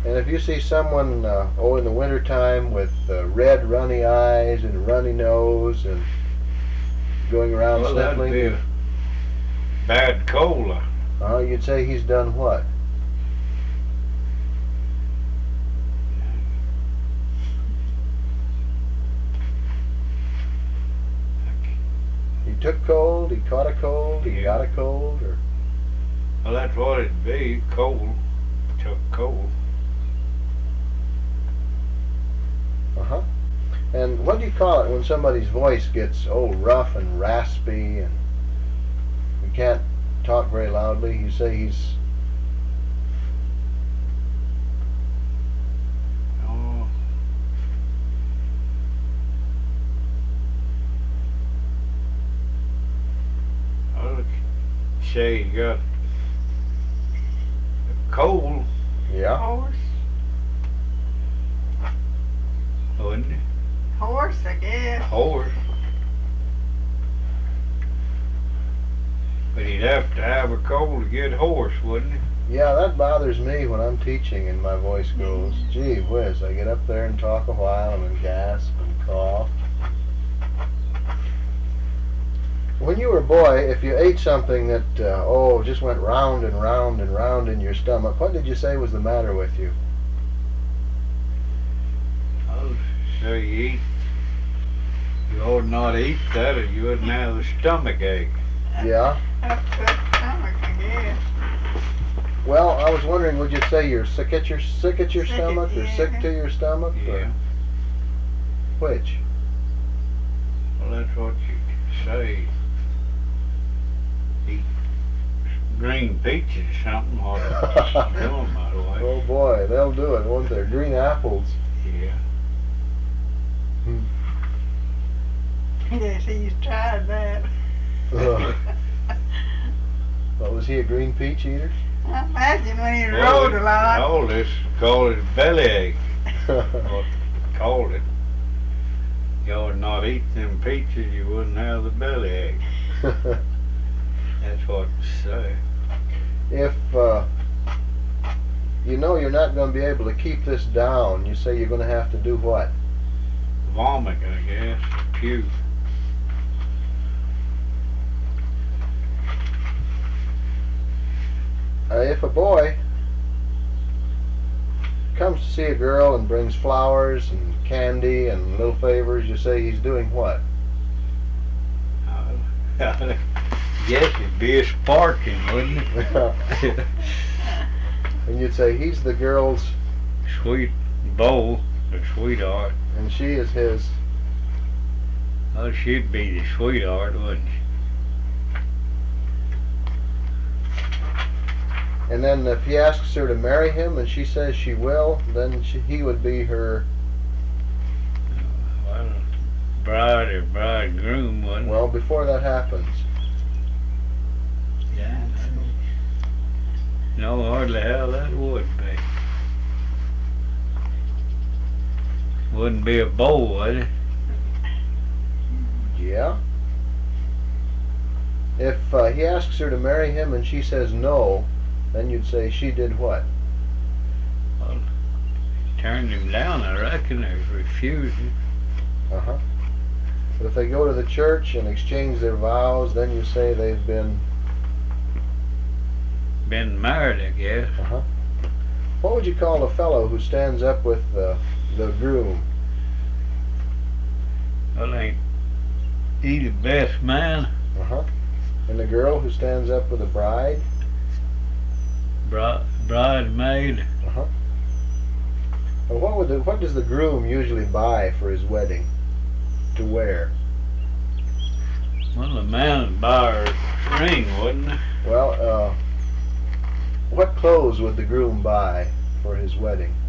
And if you see someone, in the wintertime with red runny eyes and a runny nose and going around Well, that'd sniffling, be a bad cold. you'd say he's done what? He took cold, he caught a cold, he got a cold, or... Well, that's what it'd be, cold. Took cold. Uh-huh. And what do you call it when somebody's voice gets rough and raspy and you can't talk very loudly? You say he's... Oh. I would say you got a cold, Yeah? Horse. wouldn't it? Horse, I guess. Horse. But he'd have to have a cold to get horse, wouldn't he? Yeah, that bothers me when I'm teaching and my voice goes, gee whiz, I get up there and talk a while and then gasp and cough. When you were a boy, if you ate something that, just went round and round and round in your stomach, what did you say was the matter with you? Oh, so you ought not eat that or you wouldn't have a stomach ache. Yeah? Upset stomach, I guess. Well, I was wondering, would you say you're sick at your Sick at- stomach or sick yeah. to your stomach? Yeah. Or which? Well, that's what you say. Eat green peaches or something, or them out of way. Oh boy, they'll do it, won't they? Green apples. Yeah. Yes, he's tried that. What, was he a green peach eater? I imagine when he Well, rode a lot. all this called it belly ache. What called it. You ought not eat them peaches, you wouldn't have the belly ache. That's what they say. If you know you're not going to be able to keep this down, you say you're going to have to do what? Vomit, I guess. Puke. If a boy comes to see a girl and brings flowers and candy and little favors, you say he's doing what? Yes, it'd be a sparking, wouldn't it? And you'd say he's the girl's Sweet beau, the sweetheart. and she is his. Oh, she'd be the sweetheart, wouldn't she? And then if he asks her to marry him and she says she will, then he would be her, Well, bride or bridegroom, wouldn't well, before that happens. Yeah. No, hardly how that would be. Wouldn't be a beau, would it? Yeah. If he asks her to marry him and she says no, then you'd say she did what? Well, turned him down, I reckon, or refusing. Uh-huh. But if they go to the church and exchange their vows, then you say they've been... Been married, I guess. Uh-huh. What would you call a fellow who stands up with the groom? Well, ain't he the best man? Uh-huh. And the girl who stands up with the bride? Bridesmaid. Uh-huh. Well, what does the groom usually buy for his wedding to wear? Well, the man would buy her ring, wouldn't he? Well, what clothes would the groom buy for his wedding?